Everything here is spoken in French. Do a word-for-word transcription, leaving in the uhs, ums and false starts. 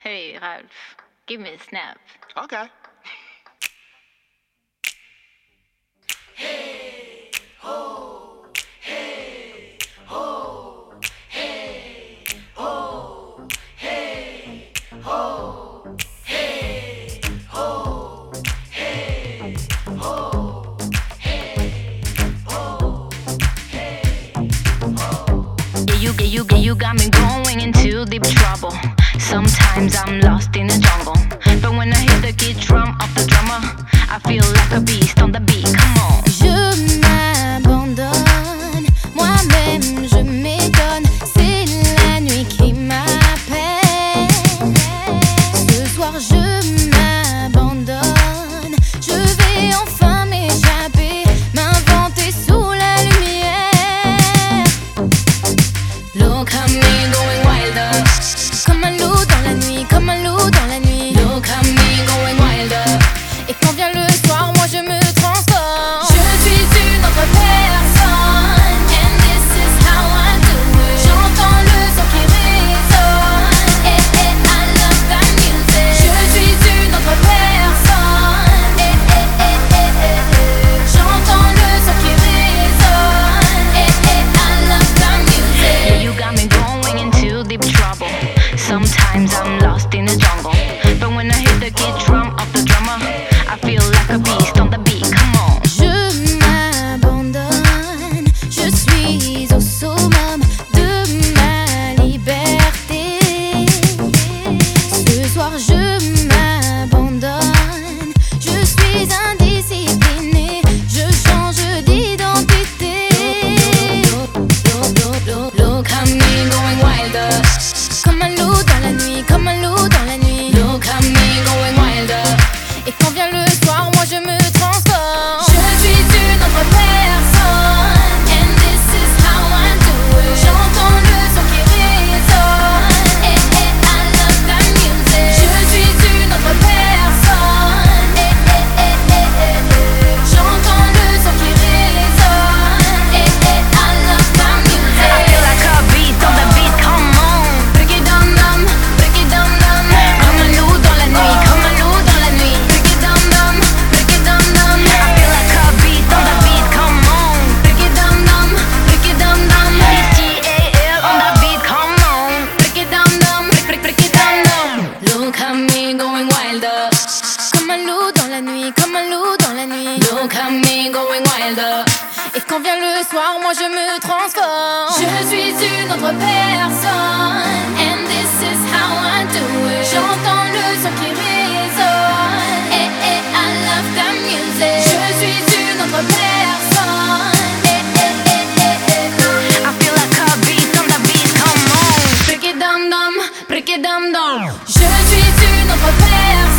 Hey, Ralph, give me a snap. Okay. Yeah, you, yeah, you, yeah, you got me going into deep trouble. Sometimes I'm lost in the jungle, but when I hear the kick drum of the drummer, I feel like a beast on the beat. Come on. Je m'abandonne, moi-même je m'étonne, c'est la nuit qui m'appelle. Ce soir je m'abandonne, je vais enfin m'échapper, m'inventer sous la lumière. Look at me going wilder, comme un loup dans la nuit, comme un loup dans la nuit. Look at me going wilder, et quand vient le soir, moi je me transforme. Je suis une autre personne, and this is how I do it. J'entends le son qui résonne, et et I love that music. Je suis une autre personne, et et et et et j'entends le son qui résonne, et et I love that music. Yeah, you got me going into deep trouble. Sometimes I'm lost in the jungle, but when I hear the kick drum of the drummer, I feel like a beast on the beat. Come on. Je m'abandonne, je suis au summum de ma liberté. Ce soir je m'abandonne, je suis indiscipliné, je change d'identité. Look at me going wilder, comme un loup dans la nuit, comme un loup dans la nuit. Look at me going wilder, et quand vient le soir, moi je me transforme. Je suis une autre personne, and this is how I do it. J'entends le son qui résonne, et et I love that music. Je suis une autre personne, et et et et et j'entends le son qui résonne, et et I love that music. I feel like a beast on the beat. Come on. Break it down, down, break it down, down. Comme un loup dans la nuit, comme un loup dans la nuit. Break it down, down, break it down, down. I feel like a beast on the beat. Come on. Break it down, down, break it down, down. T A L on the beat. Come on. Break it down, down, break, break, break it down, down. Look at me going wilder, comme un loup dans la nuit, comme un loup dans la nuit. Look at me going wilder, et quand vient le soir, moi je me transforme. Je suis une autre personne, and this is how I do it. J'entends le son qui résonne, et et I love that music. Je suis une autre personne, et et et et et I feel like a beast on the beat. Come on. break it down, down, break it down, down. Je suis une autre personne.